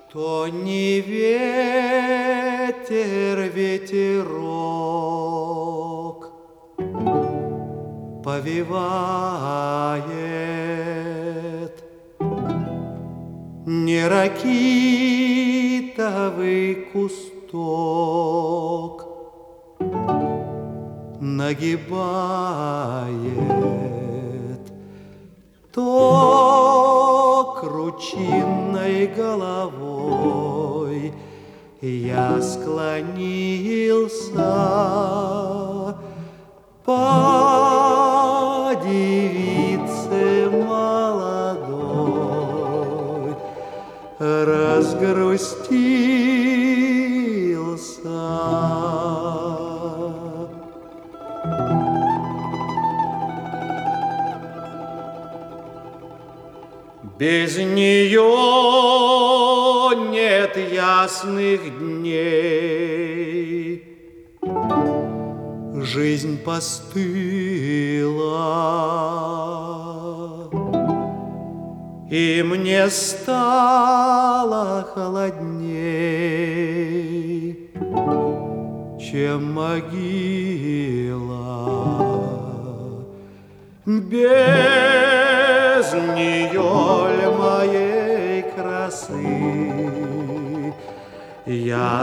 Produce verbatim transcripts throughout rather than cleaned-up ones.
То не ветер, ветерок повевает, не ракитовый кусток нагибает, то кручинной головой я склонился по девице молодой, разгрустился. Без нее нет ясных дней, жизнь постыла, и мне стало холодней, чем могила. Без нее ль моей красы я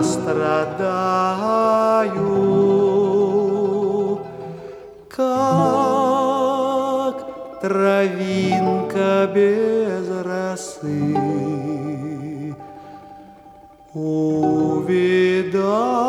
страдаю, как травинка без росы увидаю.